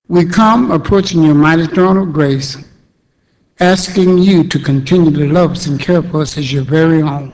We come approaching your mighty throne of grace, asking you to continue to love us and care for us as your very own.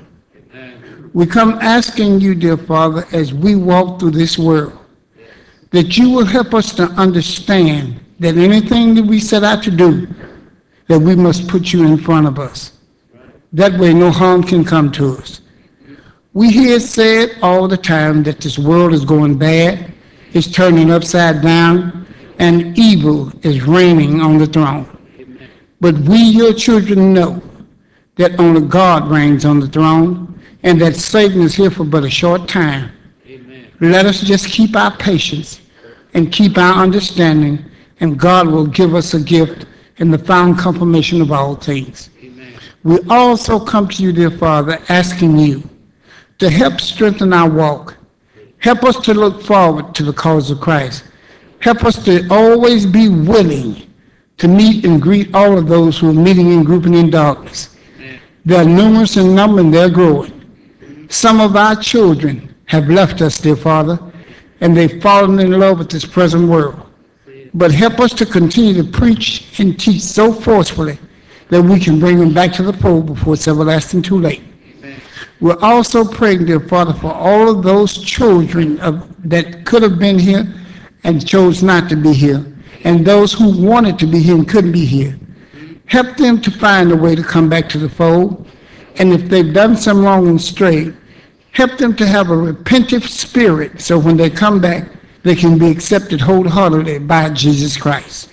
We come asking you, dear Father, as we walk through this world, that you will help us to understand that anything that we set out to do, that we must put you in front of us. That way no harm can come to us. We hear it said all the time that this world is going bad, it's turning upside down, and evil is reigning on the throne. But we, your children, know that only God reigns on the throne, and that Satan is here for but a short time. Let us just keep our patience and keep our understanding, and God will give us a gift in the final confirmation of all things. We also come to you, dear Father, asking you to help strengthen our walk. Help us to look forward to the cause of Christ. Help us to always be willing to meet and greet all of those who are meeting and grouping in darkness. They are numerous in number and they're growing. Some of our children have left us, dear Father, and they've fallen in love with this present world. But help us to continue to preach and teach so forcefully that we can bring them back to the fold before it's everlasting too late. We're also praying, dear Father, for all of those children that could have been here and chose not to be here, and those who wanted to be here and couldn't be here. Help them to find a way to come back to the fold, and if they've done some wrong and strayed, help them to have a repentant spirit so when they come back, they can be accepted wholeheartedly by Jesus Christ.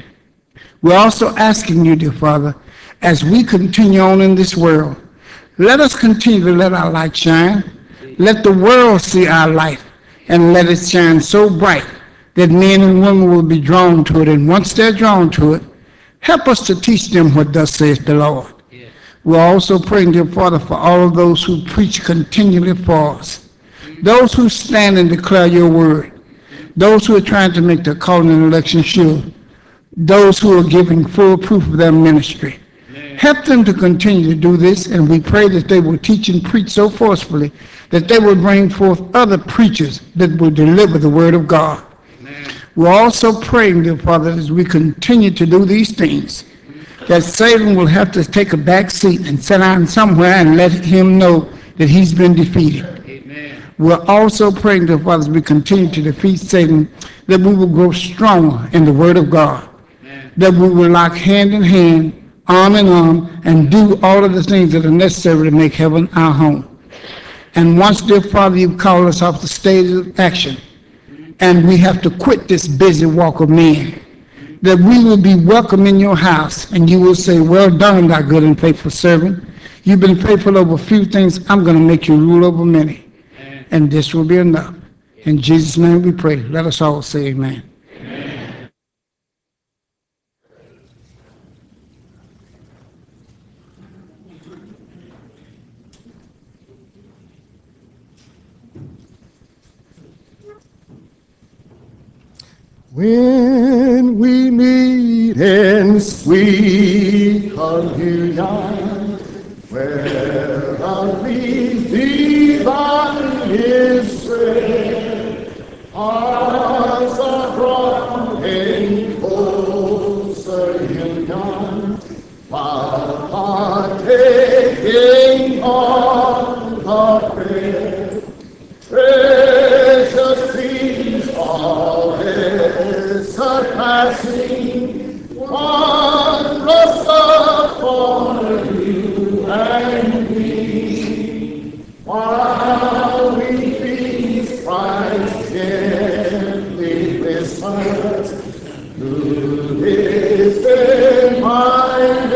We're also asking you, dear Father, as we continue on in this world, let us continue to let our light shine. Let the world see our light and let it shine so bright that men and women will be drawn to it. And once they're drawn to it, help us to teach them what thus saith the Lord. We're also praying, dear Father, for all of those who preach continually for us, those who stand and declare your word, those who are trying to make their calling and election sure, those who are giving full proof of their ministry. Help them to continue to do this, and we pray that they will teach and preach so forcefully that they will bring forth other preachers that will deliver the word of God. We're also praying, dear Father, as we continue to do these things, that Satan will have to take a back seat and sit down somewhere and let him know that he's been defeated. We're also praying, dear Father, as we continue to defeat Satan, that we will grow stronger in the word of God, that we will lock hand in hand, arm in arm, and do all of the things that are necessary to make heaven our home. And once, dear Father, you call us off the stage of action, and we have to quit this busy walk of men, that we will be welcome in your house, and you will say, well done, thy good and faithful servant. You've been faithful over a few things. I'm going to make you rule over many. And this will be enough. In Jesus' name we pray. Let us all say amen. When we meet in sweet communion, where our divine is spread, hearts are brought in closer union, while partaking on the bread. Precious things all is surpassing, wondrous upon you and me. While we feast, Christ gently whispers, who is my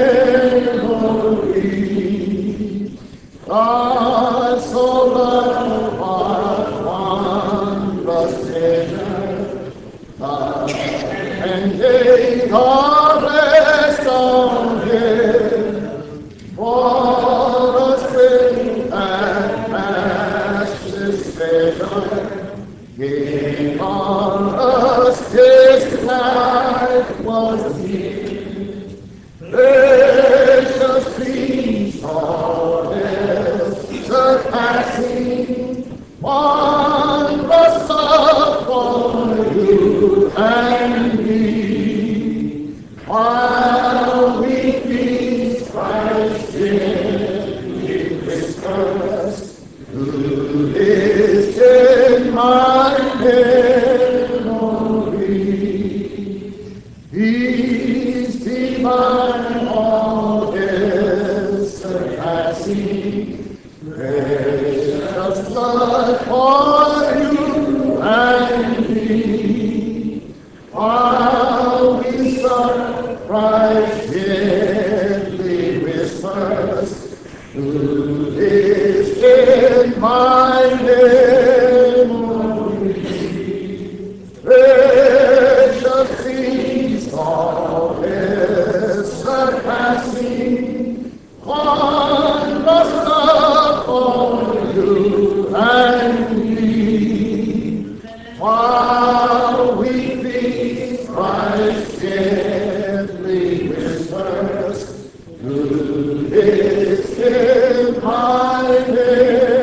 memory. God so loved what wondrous sinner, and gave our blessed on him, for us with and matchless treasure, gave on us his life was given. Precious peace, all is surpassing, wondrous upon you and while we surprise gently whispers, who is in my memory? Precious things all is surpassing, one must love for you and me. While we feast, Christ gently whispers, who is in my name?